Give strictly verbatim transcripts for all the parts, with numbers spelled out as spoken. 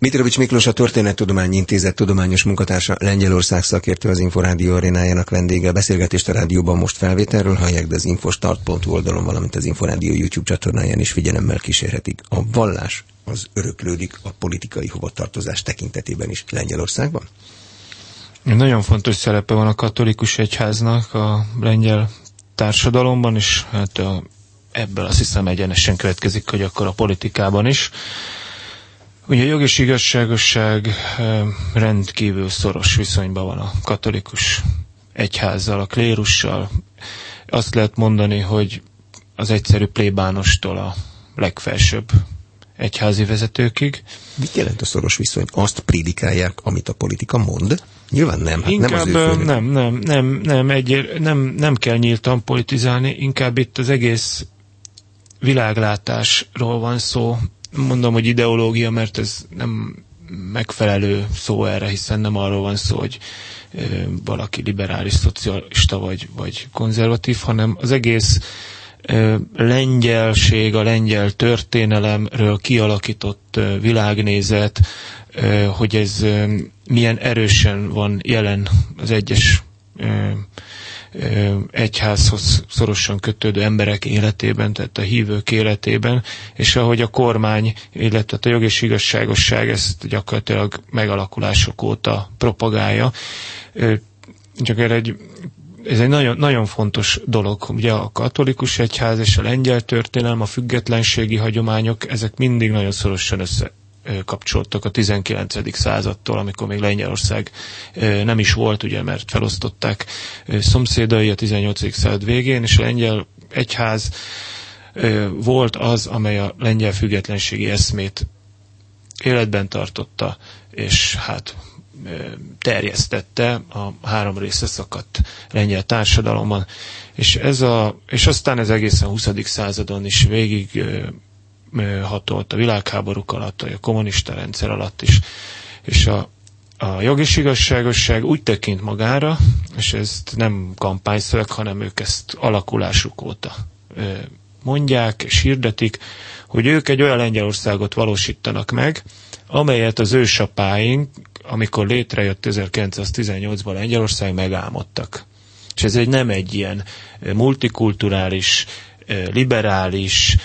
Mitrovics Miklós, a Történettudományi Intézet tudományos munkatársa, Lengyelország szakértő, az Inforádió arénájának vendége. Beszélgetést a rádióban most felvételről hallják, de az infostart pont hu oldalon, valamint az Inforádió YouTube csatornáján is figyelemmel kísérhetik. A vallás az öröklődik a politikai hovatartozás tekintetében is Lengyelországban? Nagyon fontos szerepe van a katolikus egyháznak a lengyel társadalomban, és hát a, ebből azt hiszem egyenesen következik, hogy akkor a politikában is. Ugye a jog és igazságosság rendkívül szoros viszonyban van a katolikus egyházzal, a klérussal. Azt lehet mondani, hogy az egyszerű plébánostól a legfelsőbb egyházi vezetőkig. Mit jelent a szoros viszony? Azt prédikálják, amit a politika mond? Nyilván nem. Hát inkább nem, az nem, nem, nem, nem, egyér, nem, nem kell nyíltan politizálni, inkább itt az egész világlátásról van szó. Mondom, hogy ideológia, mert ez nem megfelelő szó erre, hiszen nem arról van szó, hogy ö, valaki liberális, szocialista vagy, vagy konzervatív, hanem az egész ö, lengyelség, a lengyel történelemről kialakított ö, világnézet, ö, hogy ez ö, milyen erősen van jelen az egyes ö, egyházhoz szorosan kötődő emberek életében, tehát a hívők életében, és ahogy a kormány, illetve a jog és igazságosság ezt gyakorlatilag megalakulások óta propagálja. Csak erre egy, ez egy nagyon, nagyon fontos dolog, ugye a katolikus egyház és a lengyel történelem, a függetlenségi hagyományok, ezek mindig nagyon szorosan össze kapcsoltak a tizenkilencedik századtól, amikor még Lengyelország nem is volt, ugye, mert felosztották szomszédai a tizennyolcadik század végén, és a lengyel egyház volt az, amely a lengyel függetlenségi eszmét életben tartotta, és hát terjesztette a három részre szakadt lengyel társadalomban. És, ez a, és aztán ez egészen a huszadik századon is végig hatolt a világháborúk alatt, a kommunista rendszer alatt is. És a, a jog és igazságosság úgy tekint magára, és ezt nem kampányszöveg, hanem ők ezt alakulásuk óta mondják és hirdetik, hogy ők egy olyan Lengyelországot valósítanak meg, amelyet az ősapáink, amikor létrejött ezerkilencszáztizennyolcban Lengyelország, megálmodtak. És ez egy nem egy ilyen multikulturális, liberális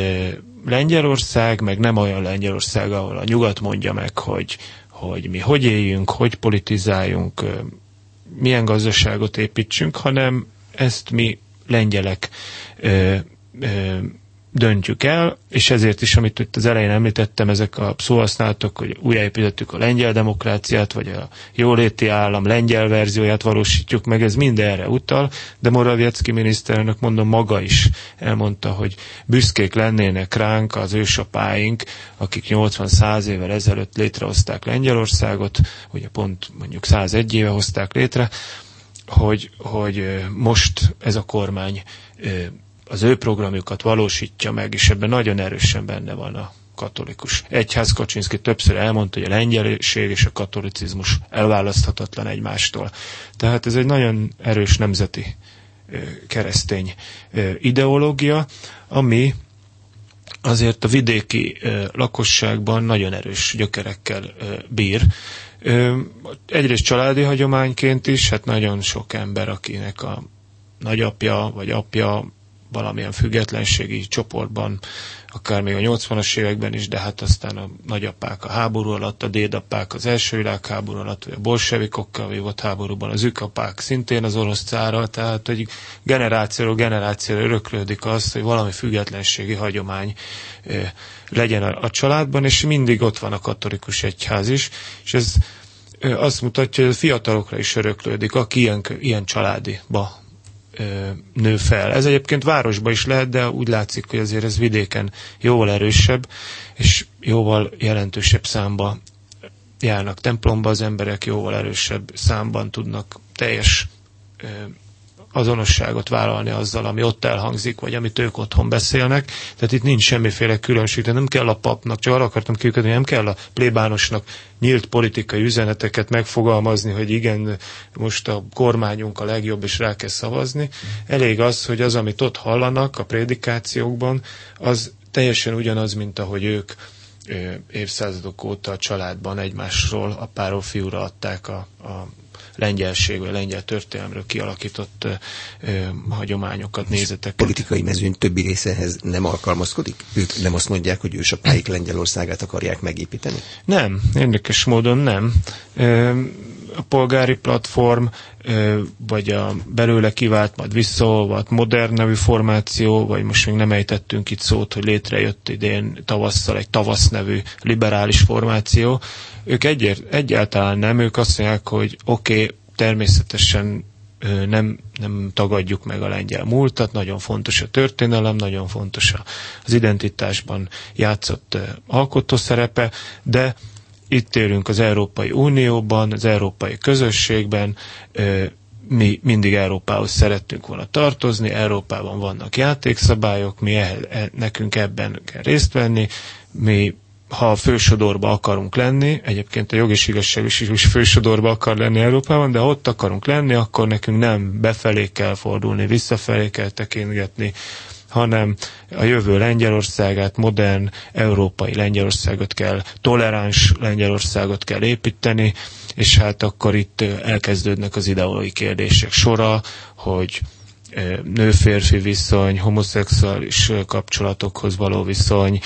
Lengyelország, meg nem olyan Lengyelország, ahol a nyugat mondja meg, hogy, hogy mi hogy éljünk, hogy politizáljunk, milyen gazdaságot építsünk, hanem ezt mi lengyelek ö, ö, döntjük el, és ezért is, amit itt az elején említettem, ezek a szóhasználatok, hogy újjáépítettük a lengyel demokráciát, vagy a jóléti állam lengyel verzióját valósítjuk meg, ez mind erre utal, de Morawiecki miniszterelnök, mondom, maga is elmondta, hogy büszkék lennének ránk az ősapáink, akik nyolcvan-száz évvel ezelőtt létrehozták Lengyelországot, ugye pont mondjuk százegy éve hozták létre, hogy, hogy most ez a kormány az ő programjukat valósítja meg, és ebben nagyon erősen benne van a katolikus egyház. Kaczynszki többször elmondta, hogy a lengyelség és a katolicizmus elválaszthatatlan egymástól. Tehát ez egy nagyon erős nemzeti keresztény ideológia, ami azért a vidéki lakosságban nagyon erős gyökerekkel bír. Egyrészt családi hagyományként is, hát nagyon sok ember, akinek a nagyapja vagy apja valamilyen függetlenségi csoportban, akár még a nyolcvanas években is, de hát aztán a nagyapák a háború alatt, a dédapák az első világháború alatt, vagy a bolsevikokkal vívott háborúban, az ükapák szintén az orosz cárral, tehát egy generációról generációra öröklődik az, hogy valami függetlenségi hagyomány eh, legyen a, a családban, és mindig ott van a katolikus egyház is, és ez eh, azt mutatja, hogy a fiatalokra is öröklődik, aki ilyen, ilyen családiba nő fel. Ez egyébként városban is lehet, de úgy látszik, hogy azért ez vidéken jóval erősebb, és jóval jelentősebb számba járnak templomba az emberek, jóval erősebb számban tudnak teljes azonosságot vállalni azzal, ami ott elhangzik, vagy amit ők otthon beszélnek. Tehát itt nincs semmiféle különbség. Tehát nem kell a papnak, csak arra akartam kiüködni, nem kell a plébánosnak nyílt politikai üzeneteket megfogalmazni, hogy igen, most a kormányunk a legjobb, és rá kell szavazni. Elég az, hogy az, amit ott hallanak a prédikációkban, az teljesen ugyanaz, mint ahogy ők évszázadok óta a családban egymásról apáról fiúra adták a, a lengyelség, vagy a lengyel történelemről kialakított ö, hagyományokat, nézeteket. Politikai mezőn többi részehez nem alkalmazkodik? Ők nem azt mondják, hogy ősapáik Lengyelországát akarják megépíteni? Nem, érdekes módon nem. Ö, a polgári platform, ö, vagy a belőle kivált, majd visszaolvadt modern nevű formáció, vagy most még nem ejtettünk itt szót, hogy létrejött idén tavasszal egy tavasz nevű liberális formáció. Ők egyért, egyáltalán nem, ők azt mondják, hogy oké, okay, természetesen ö, nem, nem tagadjuk meg a lengyel múltat, nagyon fontos a történelem, nagyon fontos az identitásban játszott ö, alkotó szerepe, de itt élünk az Európai Unióban, az európai közösségben, ö, mi mindig Európához szerettünk volna tartozni, Európában vannak játékszabályok, mi e, e, nekünk ebben kell részt venni, mi ha fősodorba akarunk lenni, egyébként a jog és igazság is, is fősodorba akar lenni Európában, de ott akarunk lenni, akkor nekünk nem befelé kell fordulni, visszafelé kell tekintgetni, hanem a jövő Lengyelországát, modern európai Lengyelországot kell, toleráns Lengyelországot kell építeni, és hát akkor itt elkezdődnek az ideológiai kérdések sora, hogy nő-férfi viszony, homoszexuális kapcsolatokhoz való viszony,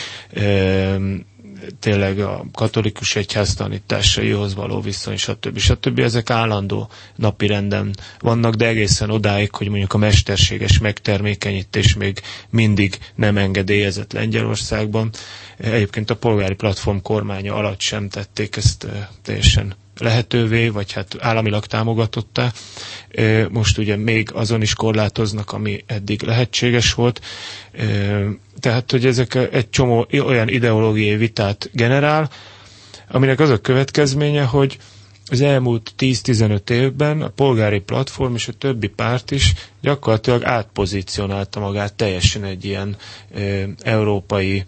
tényleg a katolikus egyház tanításaihoz való viszony, stb. stb. Ezek állandó napirenden vannak, de egészen odáig, hogy mondjuk a mesterséges megtermékenyítés még mindig nem engedélyezett Lengyelországban. Egyébként a polgári platform kormánya alatt sem tették ezt teljesen lehetővé, vagy hát államilag támogatottá. Most ugye még azon is korlátoznak, ami eddig lehetséges volt. Tehát, hogy ezek egy csomó olyan ideológiai vitát generál, aminek az a következménye, hogy az elmúlt tíz-tizenöt évben a polgári platform és a többi párt is gyakorlatilag átpozícionálta magát teljesen egy ilyen e, európai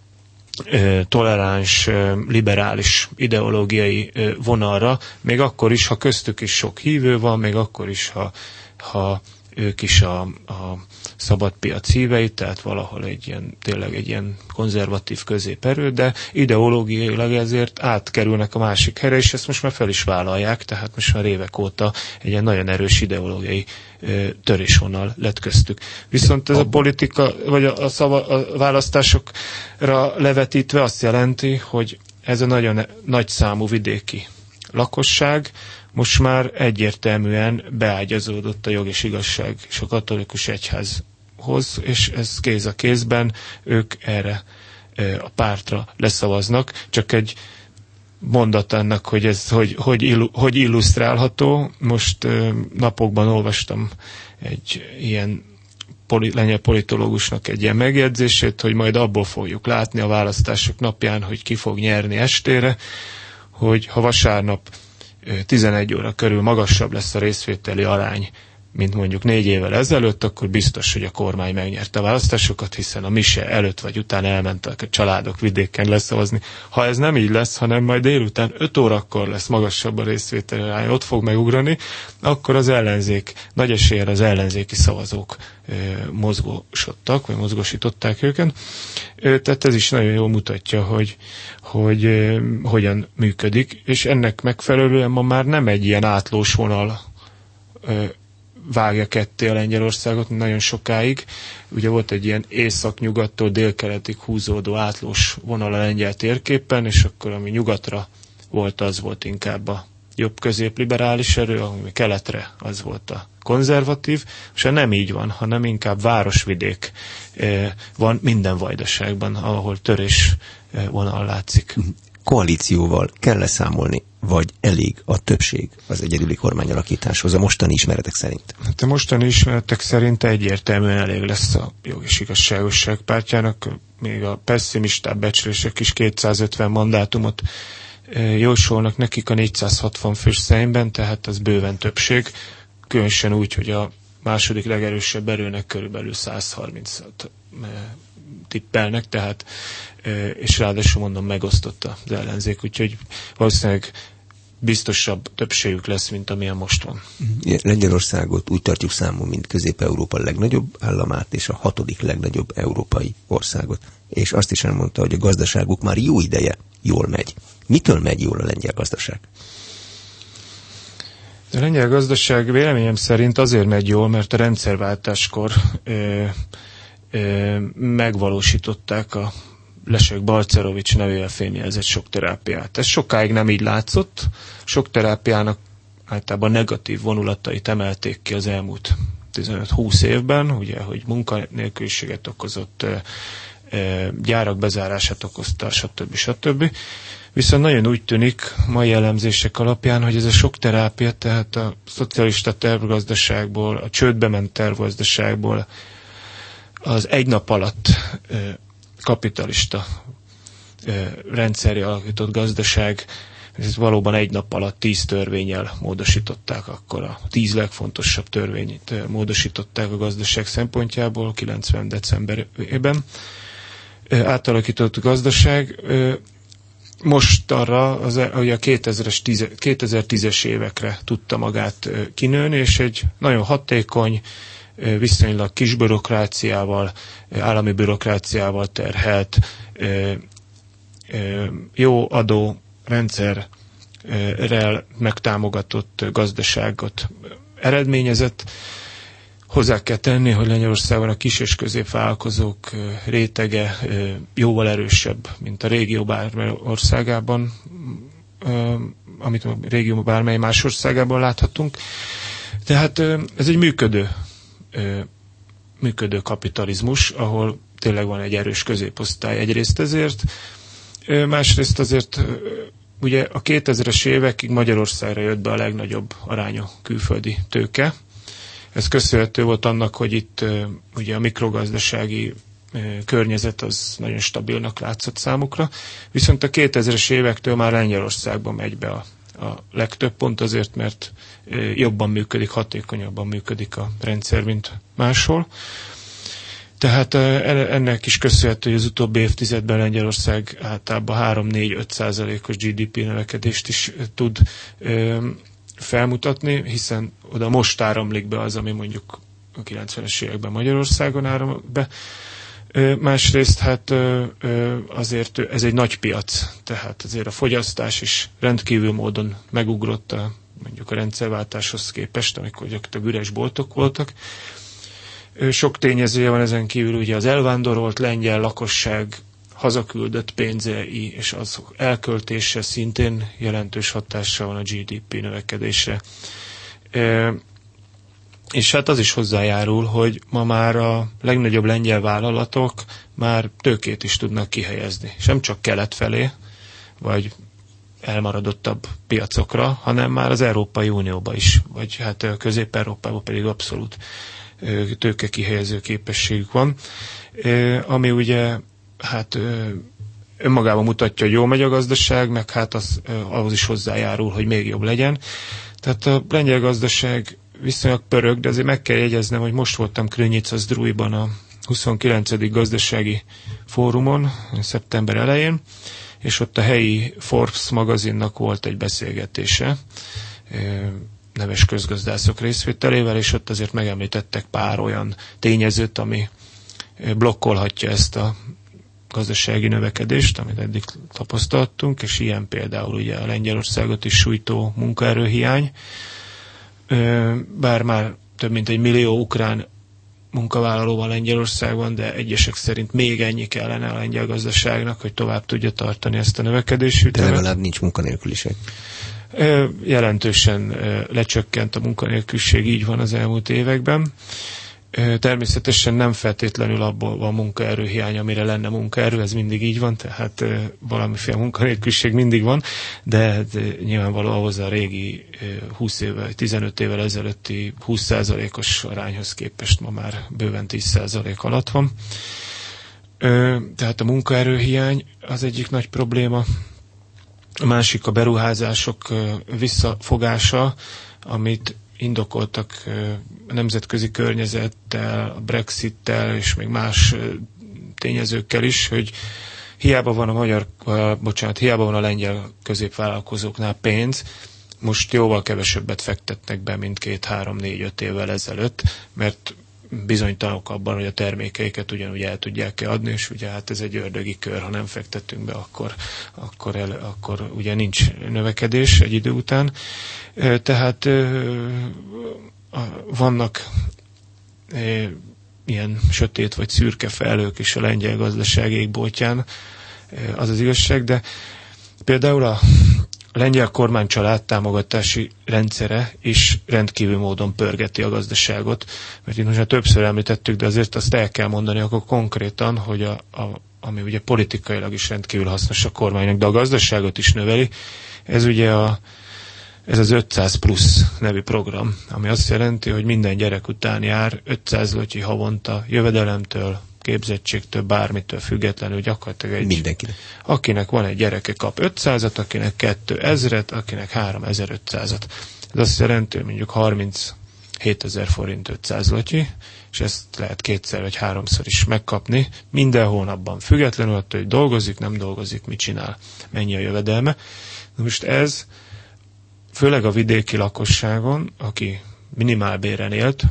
toleráns, liberális ideológiai vonalra, még akkor is, ha köztük is sok hívő van, még akkor is, ha, ha ők is a, a szabadpiac hívei, tehát valahol egy ilyen, tényleg egy ilyen konzervatív középerő, de ideológiailag ezért átkerülnek a másik helyre, és ezt most már fel is vállalják, tehát most már évek óta egy ilyen nagyon erős ideológiai ö, törésvonal lett köztük. Viszont ez a politika, vagy a, a, szava, a választásokra levetítve azt jelenti, hogy ez a nagyon nagy számú vidéki lakosság most már egyértelműen beágyazódott a jog és igazság és a katolikus egyházhoz, és ez kéz a kézben, ők erre a pártra leszavaznak. Csak egy mondat ennek, hogy ez hogy, hogy, illu, hogy illusztrálható. Most napokban olvastam egy ilyen poli, lengyel politológusnak egy ilyen megjegyzését, hogy majd abból fogjuk látni a választások napján, hogy ki fog nyerni estére, hogy ha vasárnap tizenegy óra körül magasabb lesz a részvételi arány, mint mondjuk négy évvel ezelőtt, akkor biztos, hogy a kormány megnyerte a választásokat, hiszen a mise előtt vagy után elmentek a családok vidéken leszavazni. Ha ez nem így lesz, hanem majd délután öt órakor lesz magasabb a részvételi arány, ott fog megugrani, akkor az ellenzék, nagy eséllyel az ellenzéki szavazók ö, mozgósodtak, vagy mozgósították őket. Ö, tehát ez is nagyon jól mutatja, hogy, hogy ö, hogyan működik, és ennek megfelelően ma már nem egy ilyen átlós vonal ö, vágja ketté a Lengyelországot nagyon sokáig. Ugye volt egy ilyen észak-nyugattól délkeletig húzódó átlós vonal a lengyel térképen, és akkor ami nyugatra volt, az volt inkább a jobb középliberális erő, ami keletre az volt a konzervatív, és nem így van, hanem inkább városvidék van minden vajdaságban, ahol törés vonal látszik. Koalícióval kell számolni, vagy elég a többség az egyedüli kormányalakításhoz a mostani ismeretek szerint? Hát a mostani ismeretek szerint egyértelműen elég lesz a jog és igazságosság pártjának, még a pessimistább becslések is kétszázötven mandátumot jósolnak nekik a négyszázhatvan fős Szeimben, tehát az bőven többség, különösen úgy, hogy a második legerősebb erőnek körülbelül százharmincat tippelnek, tehát és ráadásul mondom megosztotta az ellenzék, úgyhogy valószínűleg biztosabb többségük lesz, mint amilyen most van. Lengyelországot úgy tartjuk számon, mint Közép-Európa legnagyobb államát, és a hatodik legnagyobb európai országot. És azt is elmondta, hogy a gazdaságuk már jó ideje jól megy. Mitől megy jól a lengyel gazdaság? A lengyel gazdaság véleményem szerint azért megy jól, mert a rendszerváltáskor ö, ö, megvalósították a Leszek-Balcerovics nevével fémjelzett sokterápiát. Ez sokáig nem így látszott. Sokterápiának általában negatív vonulatait emelték ki az elmúlt tizenöt-húsz évben, ugye, hogy munkanélküliséget okozott, gyárak bezárását okozta, stb. stb. Viszont nagyon úgy tűnik mai elemzések alapján, hogy ez a sokterápia, tehát a szocialista tervgazdaságból, a csődbe ment tervgazdaságból az egy nap alatt kapitalista rendszerre alakított gazdaság, ez valóban egy nap alatt tíz törvénnyel módosították, akkor a tíz legfontosabb törvényt módosították a gazdaság szempontjából kilencven decemberében. Átalakított gazdaság most arra, az, hogy a kétezer-tízes évekre tudta magát kinőni, és egy nagyon hatékony, viszonylag kis bürokráciával, állami bürokráciával terhelt, jó adó rendszerrel megtámogatott gazdaságot eredményezett. Hozzá kell tenni, hogy Lengyelországban a kis és középvállalkozók rétege jóval erősebb, mint a régió bármely országában, amit a régió bármely más országában láthatunk. Tehát ez egy működő, működő kapitalizmus, ahol tényleg van egy erős középosztály egyrészt ezért, másrészt azért ugye a kétezres évekig Magyarországra jött be a legnagyobb arányú külföldi tőke. Ez köszönhető volt annak, hogy itt ugye a mikrogazdasági környezet az nagyon stabilnak látszott számukra, viszont a kétezres évektől már Lengyelországban megy be a, a legtöbb, pont azért, mert jobban működik, hatékonyabban működik a rendszer, mint máshol. Tehát ennek is köszönhető, hogy az utóbbi évtizedben Lengyelország általában három-négy-öt százalékos gé dé pé növekedést is tud felmutatni, hiszen oda most áramlik be az, ami mondjuk a kilencvenes években Magyarországon áramlik be. Másrészt hát azért ez egy nagy piac, tehát azért a fogyasztás is rendkívül módon megugrott a, mondjuk a rendszerváltáshoz képest, amikor gyakorlatilag üres boltok voltak. Sok tényezője van ezen kívül, ugye az elvándorolt lengyel lakosság hazaküldött pénzei és az elköltése szintén jelentős hatással van a gé dé pé növekedésre. E, és hát az is hozzájárul, hogy ma már a legnagyobb lengyel vállalatok már tőkét is tudnak kihelyezni. Sem csak kelet felé, vagy elmaradottabb piacokra, hanem már az Európai Unióba is, vagy hát Közép-Európában pedig abszolút tőke kihelyező képességük van, e, ami ugye hát önmagában mutatja, hogy jól megy a gazdaság, meg hát az, ahhoz is hozzájárul, hogy még jobb legyen. Tehát a lengyel gazdaság viszonylag pörög, de azért meg kell jegyeznem, hogy most voltam Krnyica-Zdrujban a huszonkilencedik gazdasági fórumon, szeptember elején, és ott a helyi Forbes magazinnak volt egy beszélgetése, neves közgazdászok részvételével, és ott azért megemlítettek pár olyan tényezőt, ami blokkolhatja ezt a gazdasági növekedést, amit eddig tapasztaltunk, és ilyen például ugye a Lengyelországot is sújtó munkaerőhiány. Bár már több mint egy millió ukrán munkavállaló van Lengyelországban, de egyesek szerint még ennyi kellene a lengyel gazdaságnak, hogy tovább tudja tartani ezt a növekedési ütemet. De legalább nincs munkanélküliség. Jelentősen lecsökkent a munkanélküliség, így van az elmúlt években. Természetesen nem feltétlenül abból van munkaerőhiány, amire lenne munkaerő, ez mindig így van, tehát valamiféle munkanélküliség mindig van, de nyilvánvaló ahhoz a régi húsz évvel, tizenöt évvel ezelőtti húsz százalékos arányhoz képest ma már bőven tíz százalék alatt van. Tehát a munkaerőhiány az egyik nagy probléma. A másik a beruházások visszafogása, amit indokoltak a nemzetközi környezettel, a Brexittel és még más tényezőkkel is, hogy hiába van a magyar, bocsánat, hiába van a lengyel középvállalkozóknál pénz, most jóval kevesebbet fektetnek be, mint két, három, négy, öt évvel ezelőtt, mert bizonytalanok abban, hogy a termékeiket ugyanúgy el tudják-e adni, és ugye hát ez egy ördögi kör, ha nem fektetünk be, akkor, akkor, el, akkor ugye nincs növekedés egy idő után. Tehát vannak ilyen sötét vagy szürke felhők is a lengyel gazdaság égboltján, az az igazság, de például a lengyel kormány családtámogatási rendszere is rendkívül módon pörgeti a gazdaságot, mert itt most már többször említettük, de azért azt el kell mondani akkor konkrétan, hogy a, a, ami ugye politikailag is rendkívül hasznos a kormánynak, de a gazdaságot is növeli, ez ugye a, ez az ötszáz plusz nevű program, ami azt jelenti, hogy minden gyerek után jár ötszáz zloty havonta jövedelemtől, képzettségtől, bármitől függetlenül gyakorlatilag egy... Mindenkinek. Akinek van egy gyereke, kap ötszázat, akinek kétezret, akinek háromezer-ötszázat. Ez azt jelenti, hogy mondjuk harminchétezer forint ötszáz zloty, és ezt lehet kétszer vagy háromszor is megkapni minden hónapban, függetlenül attól, hogy dolgozik, nem dolgozik, mit csinál, mennyi a jövedelme. Most ez főleg a vidéki lakosságon, aki minimálbéren élt,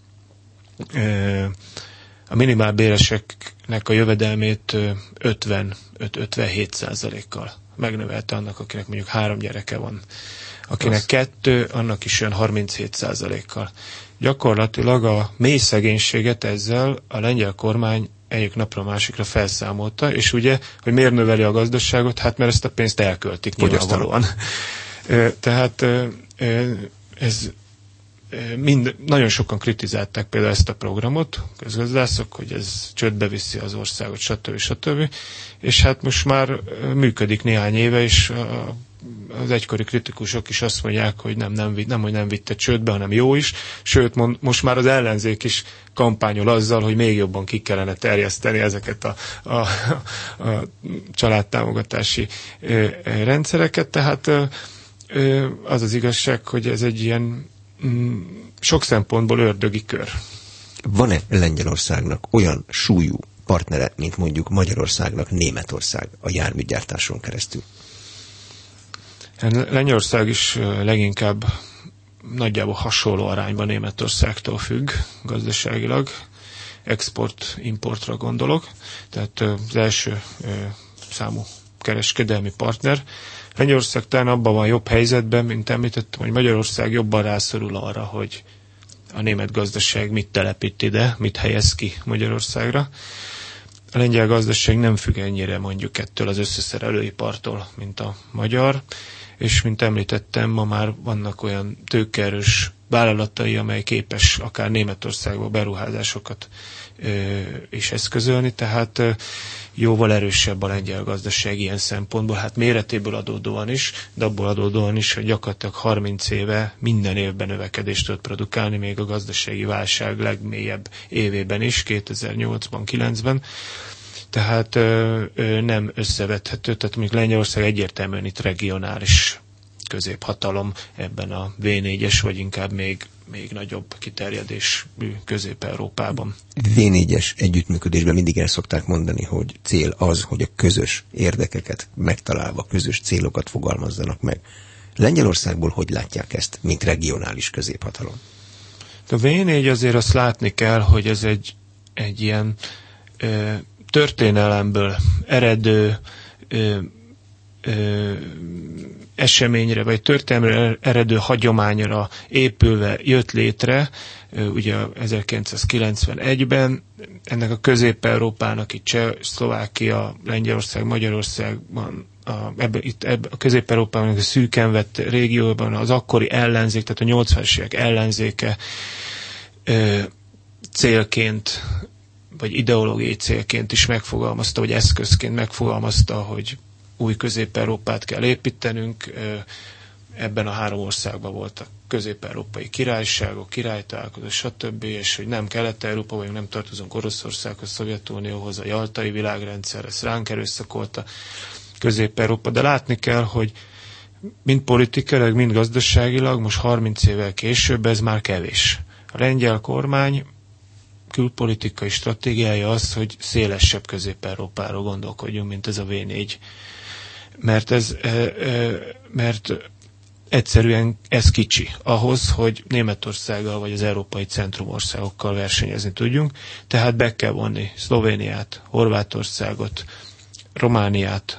a minimálbéreseknek a jövedelmét ötvenöt-ötvenhét százalékkal megnövelte annak, akinek mondjuk három gyereke van. Akinek Rossz. kettő, annak is jön harminchét százalékkal. Gyakorlatilag a mély szegénységet ezzel a lengyel kormány egyik napra másikra felszámolta, és ugye, hogy miért növeli a gazdaságot, hát mert ezt a pénzt elköltik nyilvánvalóan. Tehát ez mind, nagyon sokan kritizálták például ezt a programot, közgazdászok, hogy ez csődbe viszi az országot, stb. stb. És hát most már működik néhány éve, és az egykori kritikusok is azt mondják, hogy nem, nem, nem hogy nem vitte csődbe, hanem jó is. Sőt, mond, most már az ellenzék is kampányol azzal, hogy még jobban ki kellene terjeszteni ezeket a, a, a családtámogatási rendszereket. Tehát az az igazság, hogy ez egy ilyen sok szempontból ördögi kör. Van-e Lengyelországnak olyan súlyú partnere, mint mondjuk Magyarországnak Németország a járműgyártáson keresztül? Lengyelország is leginkább nagyjából hasonló arányban Németországtól függ gazdaságilag. Export-importra gondolok. Tehát az első számú kereskedelmi partner. Lengyelország talán abban van jobb helyzetben, mint említettem, hogy Magyarország jobban rászorul arra, hogy a német gazdaság mit telepít ide, mit helyez ki Magyarországra. A lengyel gazdaság nem függ ennyire mondjuk ettől az összeszerelőipartól, mint a magyar, és mint említettem, ma már vannak olyan tőkeerős vállalatai, amely képes akár Németországba beruházásokat ö, is eszközölni, tehát ö, jóval erősebb a lengyel gazdaság ilyen szempontból, hát méretéből adódóan is, de abból adódóan is, hogy gyakorlatilag harminc éve minden évben növekedést tud produkálni, még a gazdasági válság legmélyebb évében is, kétezer-nyolcban, kilencben. Tehát ö, ö, nem összevethető, tehát még Lengyelország egyértelműen itt regionális középhatalom ebben a vé négyes, vagy inkább még, még nagyobb kiterjedésű Közép-Európában. vé négyes együttműködésben mindig el szokták mondani, hogy cél az, hogy a közös érdekeket megtalálva, közös célokat fogalmazzanak meg. Lengyelországból hogy látják ezt, mint regionális középhatalom? A vé négy azért azt látni kell, hogy ez egy, egy ilyen ö, történelemből eredő ö, ö, eseményre, vagy történelemre eredő hagyományra épülve jött létre, ugye ezerkilencszázkilencvenegyben, ennek a Közép-Európának itt Cseh, Szlovákia, Lengyelország, Magyarországban, a, ebbe, itt ebbe, a Közép-Európában, a szűken vett régióban az akkori ellenzék, tehát a nyolcvanas évek ellenzéke ö, célként, vagy ideológiai célként is megfogalmazta, vagy eszközként megfogalmazta, hogy új Közép-Európát kell építenünk. Ebben a három országban voltak közép-európai királyságok, királytalálkozó, stb. És hogy nem Kelet-Európa, vagy nem tartozunk Oroszországhoz, Szovjetunióhoz, a jaltai világrendszer, ezt ránk erőszakolta Közép-Európa. De látni kell, hogy mind politikailag, mind gazdaságilag, most harminc évvel később ez már kevés. A lengyel kormány külpolitikai stratégiája az, hogy szélesebb Közép-Európáról gondolkodjunk, mint ez a vé négy. Mert ez, mert egyszerűen ez kicsi ahhoz, hogy Németországgal vagy az európai centrumországokkal versenyezni tudjunk, tehát be kell vonni Szlovéniát, Horvátországot, Romániát,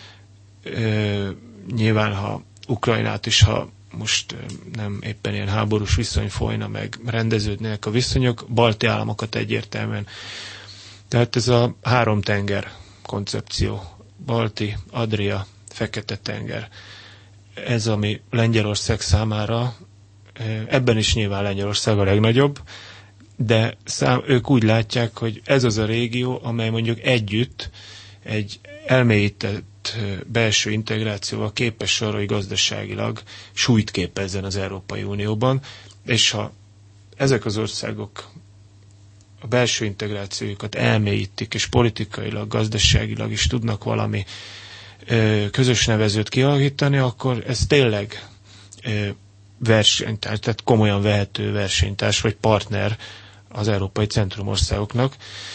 ö, nyilván ha Ukrajnát is, ha most nem éppen ilyen háborús viszony folyna, meg rendeződnének a viszonyok, balti államokat egyértelműen. Tehát ez a három tenger koncepció, Balti, Adria, Fekete-tenger. Ez, ami Lengyelország számára, ebben is nyilván Lengyelország a legnagyobb, de szám, ők úgy látják, hogy ez az a régió, amely mondjuk együtt egy elmélyített belső integrációval képes arra, hogy gazdaságilag súlyt képezzen az Európai Unióban, és ha ezek az országok a belső integrációjukat elmélyítik, és politikailag, gazdaságilag is tudnak valami ö, közös nevezőt kialakítani, akkor ez tényleg ö, versenytárs, tehát komolyan vehető versenytárs, vagy partner az európai centrumországoknak.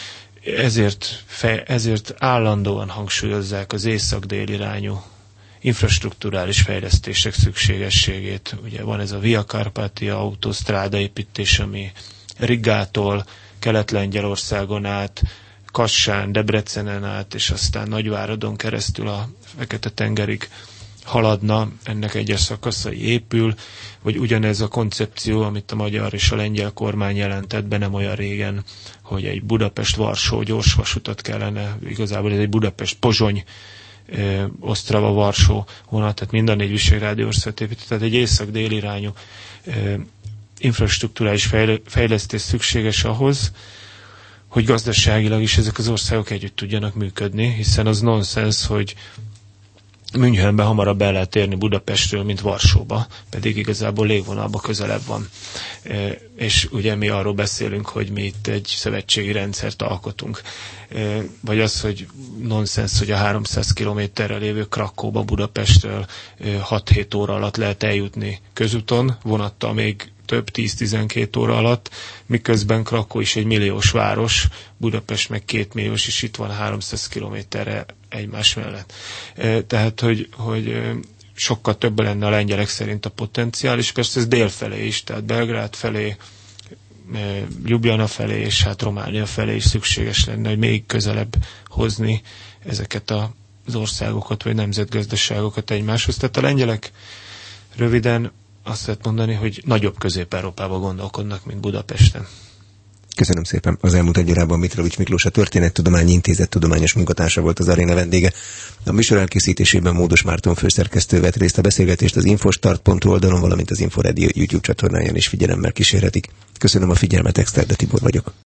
Ezért, fej, ezért állandóan hangsúlyozzák az észak-dél irányú infrastrukturális fejlesztések szükségességét. Ugye van ez a Via Carpatia autósztráda építés, ami Rigától Kelet-Lengyelországon át, Kassán, Debrecenen át, és aztán Nagyváradon keresztül a Fekete-tengerig haladna, ennek egyes szakaszai épül, vagy ugyanez a koncepció, amit a magyar és a lengyel kormány jelentett be nem olyan régen, hogy egy Budapest-Varsó gyorsvasutat kellene, igazából ez egy Budapest-Pozsony, e, Osztrava-Varsó vonat, tehát mind a négy visegrádi országot épített, tehát egy észak-dél irányú e, infrastrukturális fejlesztés szükséges ahhoz, hogy gazdaságilag is ezek az országok együtt tudjanak működni, hiszen az nonsens, hogy Münchenbe hamarabb el lehet érni Budapestről, mint Varsóba, pedig igazából légvonalba közelebb van. E, és ugye mi arról beszélünk, hogy mi itt egy szövetségi rendszert alkotunk. E, vagy az, hogy nonsens, hogy a háromszáz kilométerre lévő Krakóba Budapestről e, hat-hét óra alatt lehet eljutni közúton, vonattal még több tíz-tizenkét óra alatt, miközben Krakó is egy milliós város, Budapest meg két milliós, és itt van háromszáz kilométerre egymás mellett. Tehát, hogy, hogy sokkal több lenne a lengyelek szerint a potenciál, és persze ez dél felé is, tehát Belgrád felé, Ljubljana felé, és hát Románia felé is szükséges lenne, hogy még közelebb hozni ezeket az országokat, vagy nemzetgazdaságokat egymáshoz. Tehát a lengyelek röviden azt lehet mondani, hogy nagyobb Közép-Európában gondolkodnak, mint Budapesten. Köszönöm szépen. Az elmúlt egy órában Mitrovics Miklós, a Történettudományi Intézet tudományos munkatársa volt az aréna vendége. A műsor elkészítésében Módos Márton főszerkesztő vett részt. A beszélgetést az infostart pont hu oldalon, valamint az Inforádió YouTube csatornáján is figyelemmel kísérhetik. Köszönöm a figyelmet, Exterde Tibor vagyok.